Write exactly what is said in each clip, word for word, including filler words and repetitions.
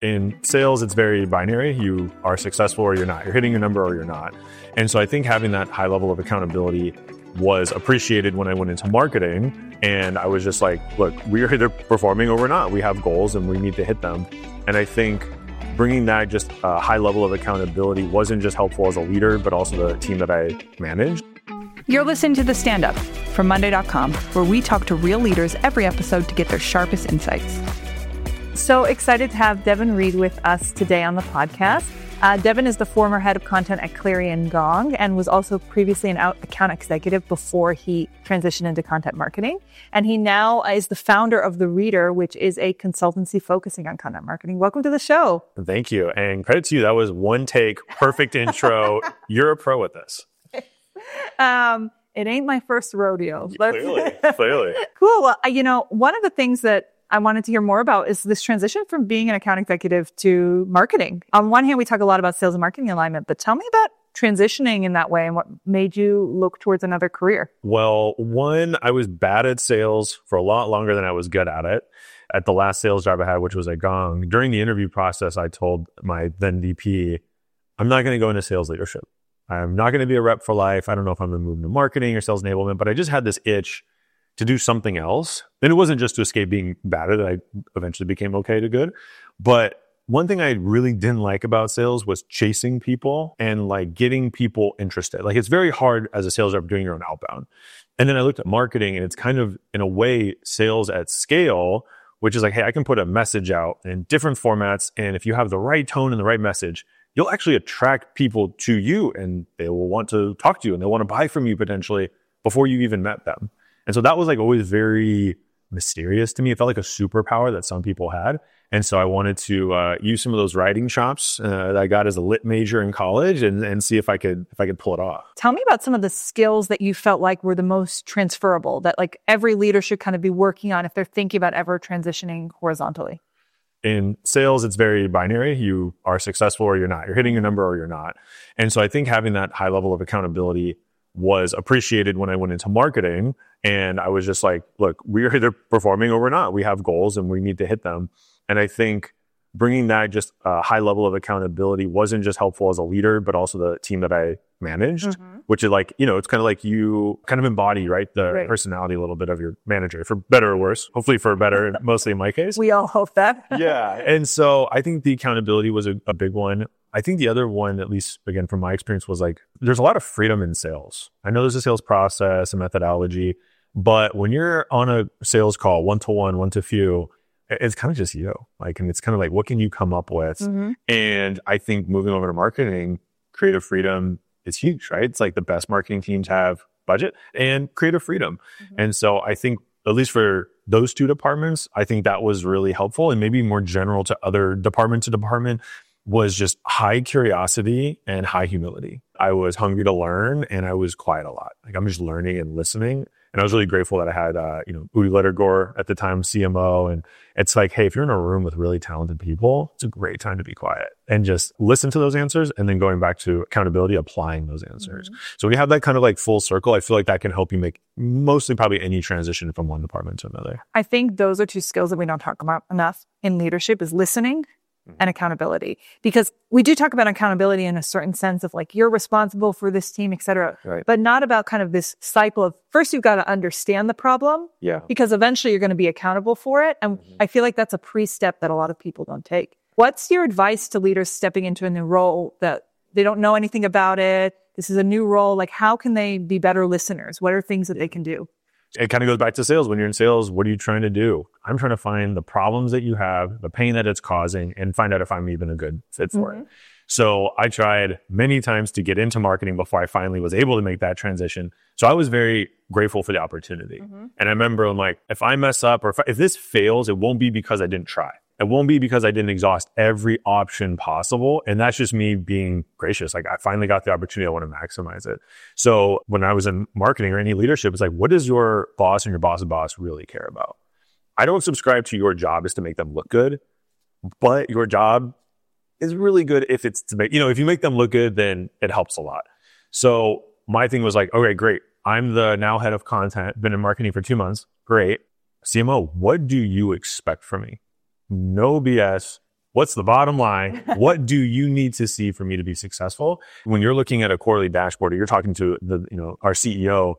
In sales, it's very binary. You are successful or you're not. You're hitting your number or you're not. And so I think having that high level of accountability was appreciated when I went into marketing. And I was just like, look, we're either performing or we're not. We have goals and we need to hit them. And I think bringing that just a high level of accountability wasn't just helpful as a leader, but also the team that I managed. You're listening to The Stand Up from Monday dot com, where we talk to real leaders every episode to get their sharpest insights. So excited to have Devin Reed with us today on the podcast. Uh, Devin is the former head of content at Clarion Gong and was also previously an out account executive before he transitioned into content marketing. And he now is the founder of The Reader, which is a consultancy focusing on content marketing. Welcome to the show. Thank you. And credit to you. That was one take, perfect intro. You're a pro at this. Um, it ain't my first rodeo. Clearly, clearly. Cool. Well, you know, one of the things that I wanted to hear more about is this transition from being an account executive to marketing. On one hand, we talk a lot about sales and marketing alignment, but tell me about transitioning in that way and what made you look towards another career. Well, one, I was bad at sales for a lot longer than I was good at it. At the last sales job I had, which was at Gong, during the interview process, I told my then V P, I'm not going to go into sales leadership. I'm not going to be a rep for life. I don't know if I'm going to move into marketing or sales enablement, but I just had this itch to do something else. And it wasn't just to escape being bad at it. I eventually became okay to good. But one thing I really didn't like about sales was chasing people and like getting people interested. Like it's very hard as a sales rep doing your own outbound. And then I looked at marketing and it's kind of in a way sales at scale, which is like, hey, I can put a message out in different formats. And if you have the right tone and the right message, you'll actually attract people to you and they will want to talk to you and they'll want to buy from you potentially before you even met them. And so that was like always very mysterious to me. It felt like a superpower that some people had. And so I wanted to uh, use some of those writing chops uh, that I got as a lit major in college and, and see if I could if I could pull it off. Tell me about some of the skills that you felt like were the most transferable, that like every leader should kind of be working on if they're thinking about ever transitioning horizontally. In sales, it's very binary. You are successful or you're not. You're hitting your number or you're not. And so I think having that high level of accountability was appreciated when I went into marketing. And I was just like, look, we're either performing or we're not. We have goals and we need to hit them. And I think bringing that just a high level of accountability wasn't just helpful as a leader, but also the team that I managed, mm-hmm. which is like, you know, it's kind of like you kind of embody, right, the right. personality a little bit of your manager, for better or worse, hopefully for better, mostly in my case. We all hope that. Yeah. And so I think the accountability was a, a big one. I think the other one, at least again, from my experience, was like, there's a lot of freedom in sales. I know there's a sales process and methodology, but when you're on a sales call, one-to-one, one-to-few, it's kind of just you. Like, and it's kind of like, what can you come up with? Mm-hmm. And I think moving over to marketing, creative freedom is huge, right? It's like the best marketing teams have budget and creative freedom. Mm-hmm. And so I think, at least for those two departments, I think that was really helpful, and maybe more general to other department to department, was just high curiosity and high humility. I was hungry to learn and I was quiet a lot. Like I'm just learning and listening. And I was really grateful that I had, uh, you know, Udi Ledergor at the time, C M O. And it's like, hey, if you're in a room with really talented people, it's a great time to be quiet and just listen to those answers. And then going back to accountability, applying those answers. Mm-hmm. So we have that kind of like full circle. I feel like that can help you make mostly probably any transition from one department to another. I think those are two skills that we don't talk about enough in leadership, is listening and accountability, because we do talk about accountability in a certain sense of like, you're responsible for this team, et cetera, right. but not about kind of this cycle of first you've got to understand the problem, yeah, because eventually you're going to be accountable for it. And mm-hmm. I feel like that's a pre-step that a lot of people don't take. What's your advice to leaders stepping into a new role that they don't know anything about it? This is a new role. Like, how can they be better listeners? What are things that they can do? It kind of goes back to sales. When you're in sales, what are you trying to do? I'm trying to find the problems that you have, the pain that it's causing, and find out if I'm even a good fit for mm-hmm. it. So I tried many times to get into marketing before I finally was able to make that transition. So I was very grateful for the opportunity. Mm-hmm. And I remember I'm like, if I mess up or if, I, if this fails, it won't be because I didn't try. It won't be because I didn't exhaust every option possible. And that's just me being gracious. Like I finally got the opportunity. I want to maximize it. So when I was in marketing or any leadership, it's like, what does your boss and your boss's boss really care about? I don't subscribe to your job is to make them look good, but your job is really good if it's to make, you know, if you make them look good, then it helps a lot. So my thing was like, okay, great. I'm the now head of content, been in marketing for two months. Great. C M O, what do you expect from me? No B S, what's the bottom line? What do you need to see for me to be successful? When you're looking at a quarterly dashboard, or you're talking to the, you know, our C E O,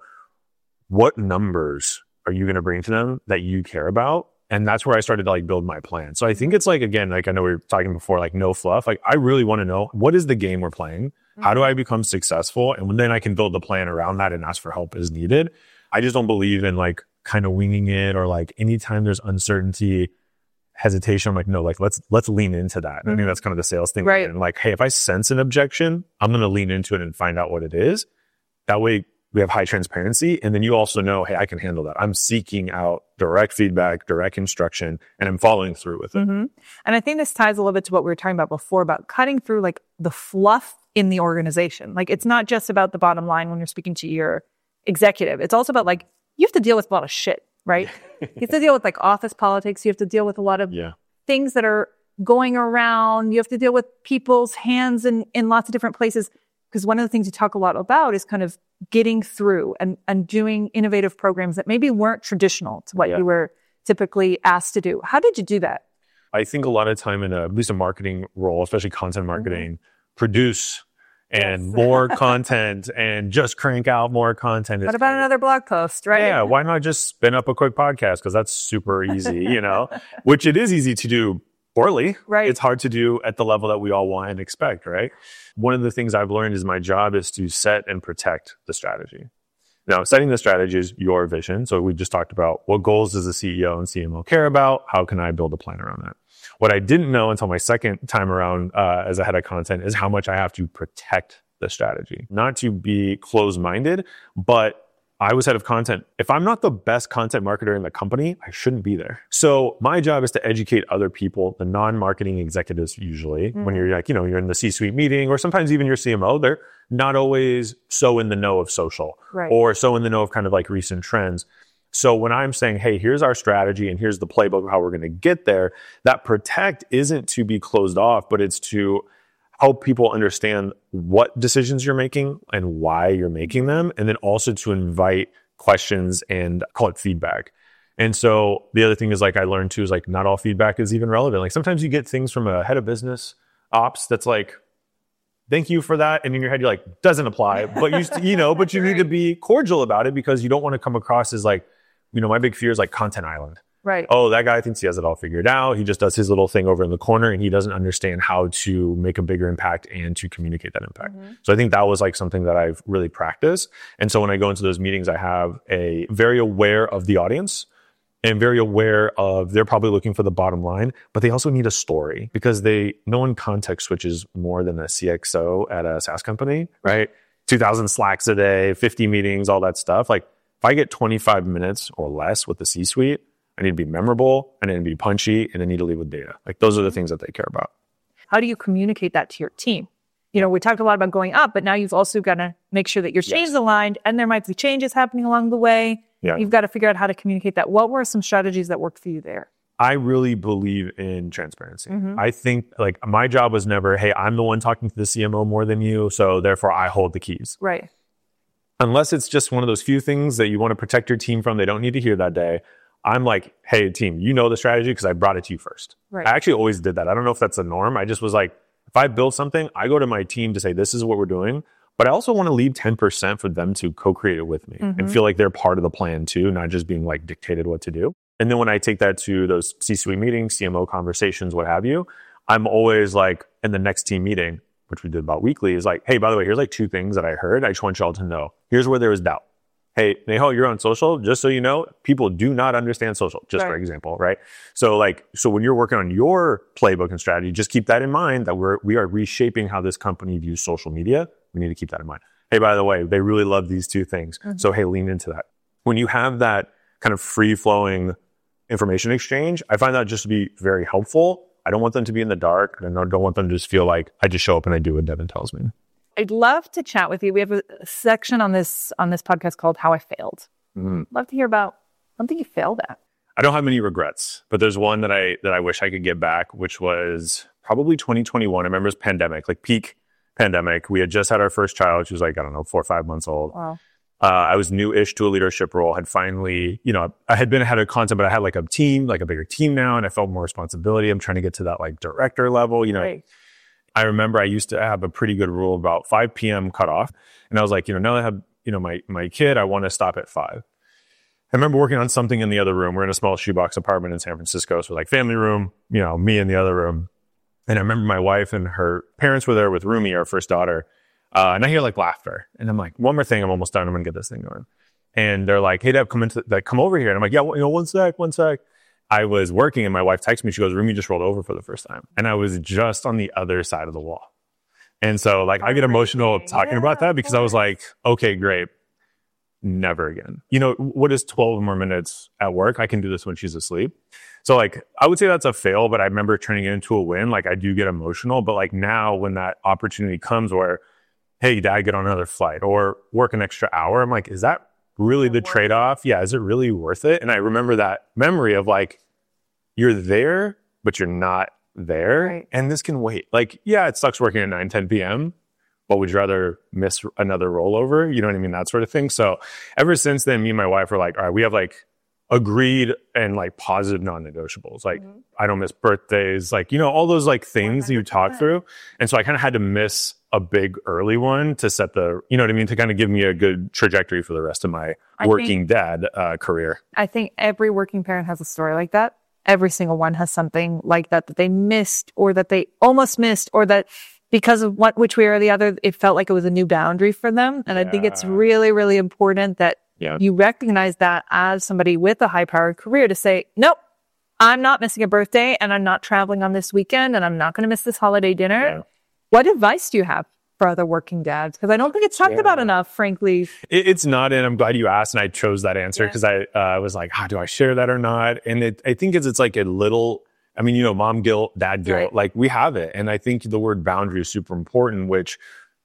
what numbers are you going to bring to them that you care about? And that's where I started to like build my plan. So I think it's like, again, like I know we were talking before, like no fluff. Like I really want to know, what is the game we're playing? How do I become successful? And then I can build the plan around that and ask for help as needed. I just don't believe in like kind of winging it, or like anytime there's uncertainty, hesitation, I'm like, no, like let's let's lean into that. And I think that's kind of the sales thing. Right. And like, hey, if I sense an objection, I'm going to lean into it and find out what it is. That way we have high transparency. And then you also know, hey, I can handle that. I'm seeking out direct feedback, direct instruction, and I'm following through with it. Mm-hmm. And I think this ties a little bit to what we were talking about before about cutting through like the fluff in the organization. Like it's not just about the bottom line when you're speaking to your executive. It's also about like, you have to deal with a lot of shit, right? You have to deal with like office politics. You have to deal with a lot of yeah. things that are going around. You have to deal with people's hands in, in lots of different places. Because one of the things you talk a lot about is kind of getting through and, and doing innovative programs that maybe weren't traditional to what yeah. you were typically asked to do. How did you do that? I think a lot of time in a, at least a marketing role, especially content marketing, mm-hmm. produce and yes. more content and just crank out more content. What about another blog post, right? Yeah, why not just spin up a quick podcast? Because that's super easy, you know, which it is easy to do poorly. Right. It's hard to do at the level that we all want and expect, right? One of the things I've learned is my job is to set and protect the strategy. Now, setting the strategy is your vision. So we just talked about what goals does the C E O and C M O care about? How can I build a plan around that? What I didn't know until my second time around uh, as a head of content is how much I have to protect the strategy. Not to be closed-minded, but I was head of content. If I'm not the best content marketer in the company, I shouldn't be there. So my job is to educate other people, the non-marketing executives usually, mm-hmm. when you're like, you know, you're in the C-suite meeting, or sometimes even your C M O, they're not always so in the know of social right. or so in the know of kind of like recent trends. So when I'm saying, hey, here's our strategy and here's the playbook of how we're going to get there, that protect isn't to be closed off, but it's to help people understand what decisions you're making and why you're making them. And then also to invite questions and call it feedback. And so the other thing is like I learned too is like not all feedback is even relevant. Like sometimes you get things from a head of business ops that's like, thank you for that. And in your head, you're like, doesn't apply. But you, you know, but you need to be cordial about it because you don't want to come across as like, you know, my big fear is like content island. Right. Oh, that guy thinks he has it all figured out. He just does his little thing over in the corner and he doesn't understand how to make a bigger impact and to communicate that impact. Mm-hmm. So I think that was like something that I've really practiced. And so when I go into those meetings, I have a very aware of the audience and very aware of they're probably looking for the bottom line, but they also need a story because they, no one context switches more than a C X O at a SaaS company, right? two thousand Slacks a day, fifty meetings, all that stuff. Like if I get twenty-five minutes or less with the C-suite, I need to be memorable, I need to be punchy, and I need to lead with data. Like those are the things that they care about. How do you communicate that to your team? You know, we talked a lot about going up, but now you've also got to make sure that your change is aligned and there might be changes happening along the way. Yeah. You've got to figure out how to communicate that. What were some strategies that worked for you there? I really believe in transparency. Mm-hmm. I think like my job was never, hey, I'm the one talking to the C M O more than you, so therefore I hold the keys. Right. Unless it's just one of those few things that you want to protect your team from, they don't need to hear that day. I'm like, hey, team, you know the strategy because I brought it to you first. Right. I actually always did that. I don't know if that's a norm. I just was like, if I build something, I go to my team to say, this is what we're doing. But I also want to leave ten percent for them to co-create it with me mm-hmm. and feel like they're part of the plan too, not just being like dictated what to do. And then when I take that to those C-suite meetings, C M O conversations, what have you, I'm always like in the next team meeting, which we did about weekly, is like, hey, by the way, here's like two things that I heard. I just want y'all to know. Here's where there was doubt. Hey, Nehal, you're on social. Just so you know, people do not understand social, just right. for example, right? So like, so when you're working on your playbook and strategy, just keep that in mind that we're, we are reshaping how this company views social media. We need to keep that in mind. Hey, by the way, they really love these two things. Mm-hmm. So hey, lean into that. When you have that kind of free-flowing information exchange, I find that just to be very helpful. I don't want them to be in the dark. And I don't want them to just feel like I just show up and I do what Devin tells me. I'd love to chat with you. We have a section on this on this podcast called How I Failed. Mm. Love to hear about something you failed at. I don't have many regrets, but there's one that I that I wish I could get back, which was probably twenty twenty-one. I remember it was pandemic, like peak pandemic. We had just had our first child. She was like, I don't know, four or five months old. Wow. Uh, I was new-ish to a leadership role, had finally, you know, I had been ahead of content, but I had like a team, like a bigger team now, and I felt more responsibility. I'm trying to get to that like director level, you know. Right. I remember I used to have a pretty good rule about five p.m. cutoff. And I was like, you know, now that I have, you know, my, my kid, I want to stop at five. I remember working on something in the other room. We're in a small shoebox apartment in San Francisco. So like family room, you know, me in the other room. And I remember my wife and her parents were there with Rumi, our first daughter. Uh, and I hear like laughter. And I'm like, one more thing, I'm almost done. I'm going to get this thing going. And they're like, hey, Deb, come into, like, come over here. And I'm like, yeah, well, you know, one sec, one sec. I was working and my wife texted me. She goes, Rumi just rolled over for the first time. And I was just on the other side of the wall. And so like, I get emotional talking yeah, about that because I was like, okay, great. Never again. You know, what is twelve more minutes at work? I can do this when she's asleep. So like, I would say that's a fail, but I remember turning it into a win. Like I do get emotional, but like now when that opportunity comes where, hey, dad, get on another flight or work an extra hour. I'm like, is that really the trade-off? Yeah. Is it really worth it? And I remember that memory of like, you're there, but you're not there. Right. And this can wait. Like, yeah, it sucks working at nine, ten p.m., but would you rather miss another rollover? You know what I mean? That sort of thing. So ever since then, me and my wife were like, all right, we have like agreed and like positive non-negotiables. Like mm-hmm. I don't miss birthdays, like, you know, all those like things you talk through. And so I kind of had to miss a big early one to set the, you know what I mean? To kind of give me a good trajectory for the rest of my I working think, dad uh, career. I think every working parent has a story like that. Every single one has something like that that they missed or that they almost missed or that because of what, which way or the other, it felt like it was a new boundary for them. And yeah. I think it's really, really important that yeah. you recognize that as somebody with a high-powered career to say, nope, I'm not missing a birthday and I'm not traveling on this weekend and I'm not going to miss this holiday dinner. Yeah. What advice do you have for other working dads? Because I don't think it's talked yeah. about enough, frankly. It, it's not, and I'm glad you asked, and I chose that answer because yeah. I uh, was like, how do I share that or not? And it, I think it's, it's like a little... I mean, you know, mom guilt, dad guilt, right. like we have it. And I think the word boundary is super important, which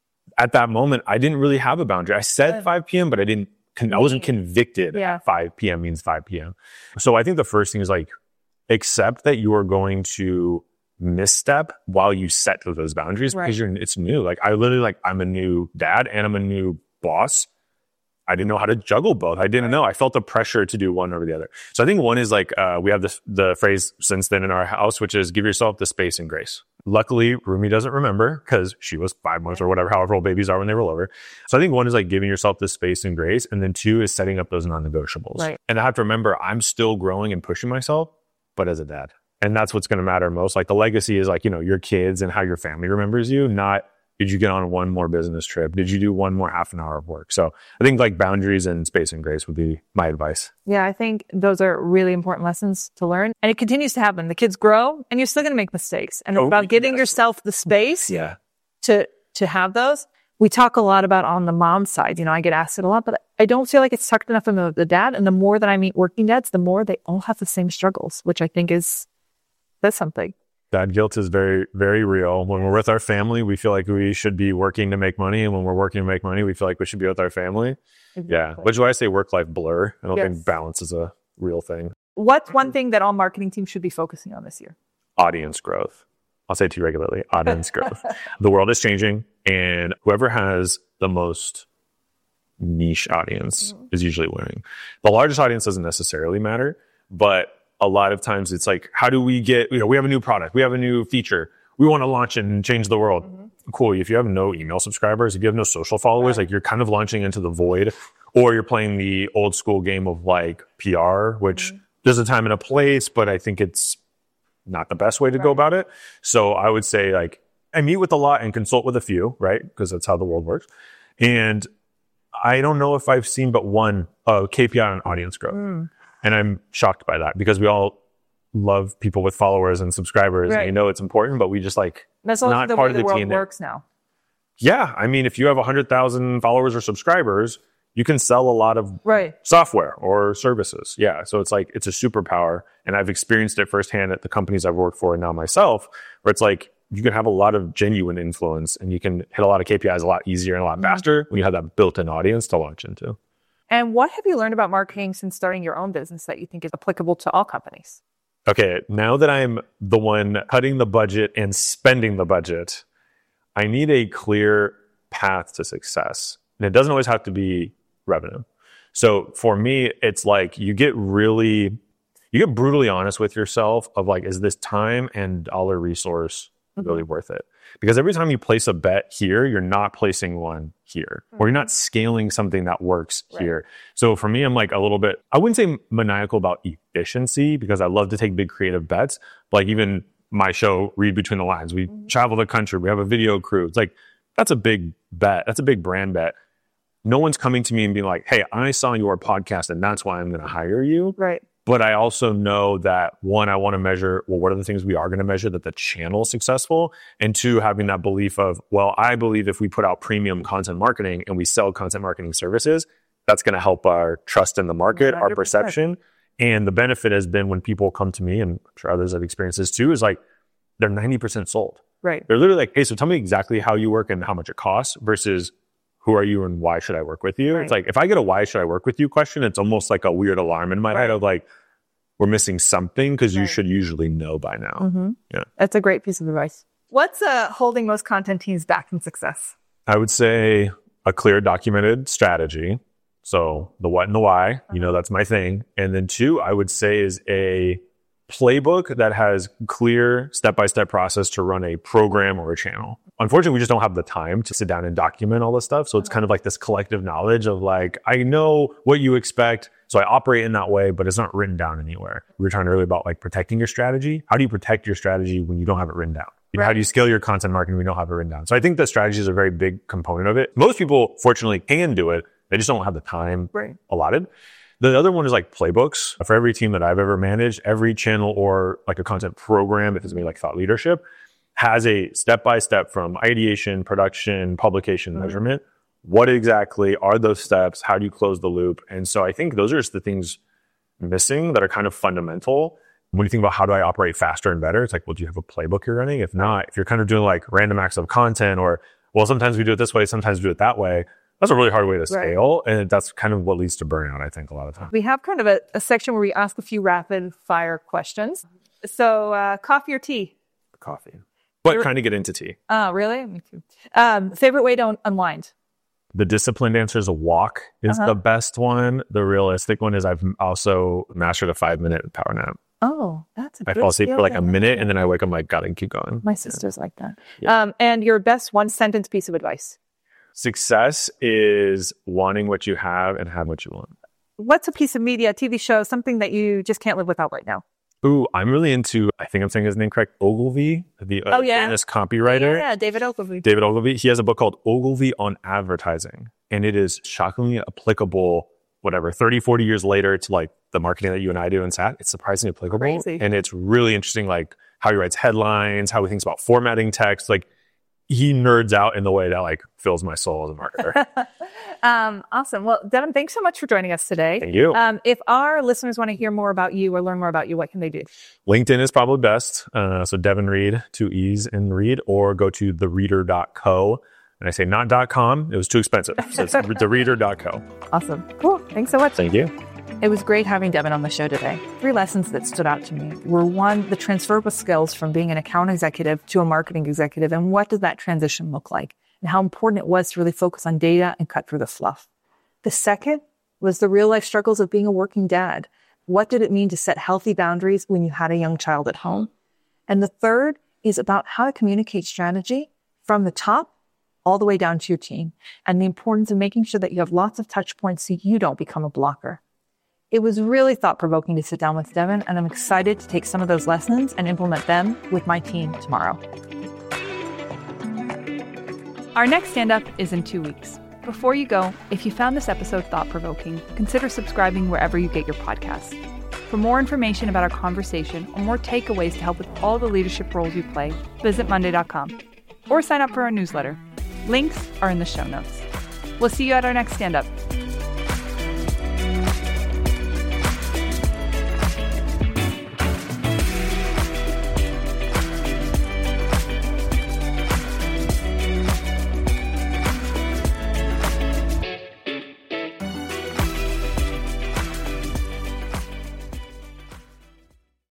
at that moment, I didn't really have a boundary. I said five p.m., but I didn't, con- I wasn't convicted yeah. at five p.m. means five p.m. So I think the first thing is like, accept that you are going to misstep while you set those boundaries right. because you're, it's new. Like I literally like, I'm a new dad and I'm a new boss. I didn't know how to juggle both. I didn't know. I felt the pressure to do one over the other. So I think one is like, uh, we have this, the phrase since then in our house, which is give yourself the space and grace. Luckily, Rumi doesn't remember because she was five months or whatever, however old babies are when they roll over. So I think one is like giving yourself the space and grace. And then two is setting up those non-negotiables. Right. And I have to remember, I'm still growing and pushing myself, but as a dad. And that's what's going to matter most. Like the legacy is like, you know, your kids and how your family remembers you, not did you get on one more business trip? Did you do one more half an hour of work? So I think like boundaries and space and grace would be my advice. Yeah, I think those are really important lessons to learn. And it continues to happen. The kids grow and you're still going to make mistakes. And oh, about giving yes. yourself the space yeah. to to have those. We talk a lot about on the mom side. You know, I get asked it a lot, but I don't feel like it's talked enough about the dad. And the more that I meet working dads, the more they all have the same struggles, which I think is, that's something. Dad guilt is very, very real. When we're with our family, we feel like we should be working to make money. And when we're working to make money, we feel like we should be with our family. Exactly. Yeah. Which is why I say work-life blur. I don't yes. think balance is a real thing. What's one thing that all marketing teams should be focusing on this year? Audience growth. I'll say it to you regularly, audience growth. The world is changing and whoever has the most niche audience mm-hmm. is usually winning. The largest audience doesn't necessarily matter, but a lot of times it's like, how do we get, you know, we have a new product, we have a new feature, we want to launch and change the world. Mm-hmm. Cool. If you have no email subscribers, if you have no social followers, right. like you're kind of launching into the void, or you're playing the old school game of like P R, which mm-hmm. there's a time and a place, but I think it's not the best way to right. go about it. So I would say like, I meet with a lot and consult with a few, right? Because that's how the world works. And I don't know if I've seen but one uh, K P I on audience growth. Mm. And I'm shocked by that because we all love people with followers and subscribers right. and you know it's important, but we just like, that's not the part way of the, the world works now. Yeah. I mean, if you have one hundred thousand followers or subscribers, you can sell a lot of right. software or services. Yeah. So it's like, it's a superpower. And I've experienced it firsthand at the companies I've worked for and now myself, where it's like, you can have a lot of genuine influence and you can hit a lot of K P Is a lot easier and a lot faster mm-hmm. when you have that built-in audience to launch into. And what have you learned about marketing since starting your own business that you think is applicable to all companies? Okay, now that I'm the one cutting the budget and spending the budget, I need a clear path to success. And it doesn't always have to be revenue. So for me, it's like you get really, you get brutally honest with yourself of like, is this time and dollar resource really mm-hmm. worth it? Because every time you place a bet here, you're not placing one here, mm-hmm. or you're not scaling something that works right. here. So for me, I'm like a little bit, I wouldn't say maniacal about efficiency because I love to take big creative bets. But like even my show, Read Between the Lines, we mm-hmm. travel the country, we have a video crew. It's like, that's a big bet. That's a big brand bet. No one's coming to me and being like, hey, I saw your podcast and that's why I'm going to hire you. Right. But I also know that one, I want to measure, well, what are the things we are going to measure that the channel is successful? And two, having that belief of, well, I believe if we put out premium content marketing and we sell content marketing services, that's going to help our trust in the market, one hundred percent. Our perception. And the benefit has been when people come to me, and I'm sure others have experienced this too, is like they're ninety percent sold. Right. They're literally like, hey, so tell me exactly how you work and how much it costs versus who are you and why should I work with you? Right. It's like, if I get a why should I work with you question, it's almost like a weird alarm in my right. head of like, we're missing something because right. you should usually know by now. Mm-hmm. Yeah. That's a great piece of advice. What's uh, holding most content teams back from success? I would say a clear documented strategy. So the what and the why, uh-huh. you know, that's my thing. And then two, I would say is a playbook that has clear step-by-step process to run a program or a channel. Unfortunately, we just don't have the time to sit down and document all this stuff. So it's kind of like this collective knowledge of like, I know what you expect, so I operate in that way, but it's not written down anywhere. We were talking earlier about like protecting your strategy. How do you protect your strategy when you don't have it written down? You know, right. How do you scale your content marketing when you don't have it written down? So I think the strategy is a very big component of it. Most people, fortunately, can do it. They just don't have the time right. allotted. The other one is like playbooks. For every team that I've ever managed, every channel or like a content program, if it's maybe like thought leadership, has a step-by-step from ideation, production, publication, mm-hmm. measurement. What exactly are those steps? How do you close the loop? And so I think those are just the things missing that are kind of fundamental. When you think about how do I operate faster and better, it's like, well, do you have a playbook you're running? If not, if you're kind of doing like random acts of content or, well, sometimes we do it this way, sometimes we do it that way, that's a really hard way to scale. Right. And that's kind of what leads to burnout, I think, a lot of times. We have kind of a, a section where we ask a few rapid fire questions. So uh, coffee or tea? Coffee. But You're, trying to get into tea. Oh, really? Me too. Um, favorite way to un- unwind? The disciplined answer is a walk is uh-huh. the best one. The realistic one is I've also mastered a five minute power nap. Oh, that's a I good fall asleep for like a minute that. and then I wake up like, gotta keep going. My sister's yeah. like that. Yeah. Um, and your best one sentence piece of advice? Success is wanting what you have and have what you want. What's a piece of media, a T V show, something that you just can't live without right now? Ooh, I'm really into, I think I'm saying his name correct, Ogilvy, the uh, oh, yeah. famous copywriter. Yeah, David Ogilvy. David Ogilvy. He has a book called Ogilvy on Advertising. And it is shockingly applicable, whatever, thirty, forty years later to like the marketing that you and I do in S A T. It's surprisingly applicable. Crazy. And it's really interesting, like how he writes headlines, how he thinks about formatting text. Like he nerds out in the way that like fills my soul as a marketer. um, awesome. Well, Devin, thanks so much for joining us today. Thank you. Um, if our listeners want to hear more about you or learn more about you, what can they do? LinkedIn is probably best. Uh, so Devin Reed, two E's in Reed, or go to the reader dot co. And I say not .com. It was too expensive. So it's the reader dot co. Awesome. Cool. Thanks so much. Thank you. It was great having Devin on the show today. Three lessons that stood out to me were one, the transferable skills from being an account executive to a marketing executive, and what does that transition look like, and how important it was to really focus on data and cut through the fluff. The second was the real life struggles of being a working dad. What did it mean to set healthy boundaries when you had a young child at home? And the third is about how to communicate strategy from the top all the way down to your team, and the importance of making sure that you have lots of touch points so you don't become a blocker. It was really thought-provoking to sit down with Devin, and I'm excited to take some of those lessons and implement them with my team tomorrow. Our next stand-up is in two weeks. Before you go, if you found this episode thought-provoking, consider subscribing wherever you get your podcasts. For more information about our conversation or more takeaways to help with all the leadership roles you play, visit monday dot com or sign up for our newsletter. Links are in the show notes. We'll see you at our next stand-up.